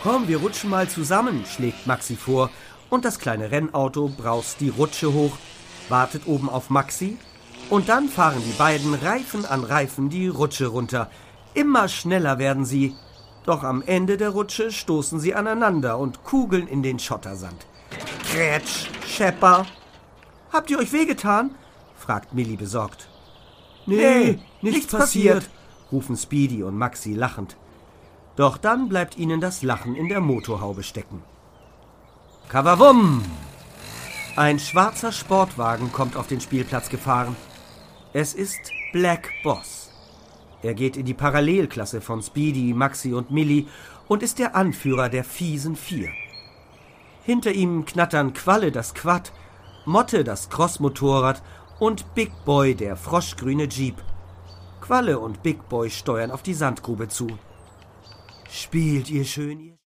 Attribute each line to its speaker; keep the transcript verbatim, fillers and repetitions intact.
Speaker 1: Komm, wir rutschen mal zusammen, schlägt Maxi vor. Und das kleine Rennauto braust die Rutsche hoch, wartet oben auf Maxi. Und dann fahren die beiden Reifen an Reifen die Rutsche runter. Immer schneller werden sie. Doch am Ende der Rutsche stoßen sie aneinander und kugeln in den Schottersand. Krätsch, Schepper. Habt ihr euch wehgetan? Fragt Milli besorgt. Nee, nee nichts, nichts passiert, passiert, rufen Speedy und Maxi lachend. Doch dann bleibt ihnen das Lachen in der Motorhaube stecken. Kawawum! Ein schwarzer Sportwagen kommt auf den Spielplatz gefahren. Es ist Black Boss. Er geht in die Parallelklasse von Speedy, Maxi und Milli und ist der Anführer der fiesen Vier. Hinter ihm knattern Qualle das Quad, Motte das Crossmotorrad und Big Boy der froschgrüne Jeep. Qualle und Big Boy steuern auf die Sandgrube zu. Spielt ihr schön, ihr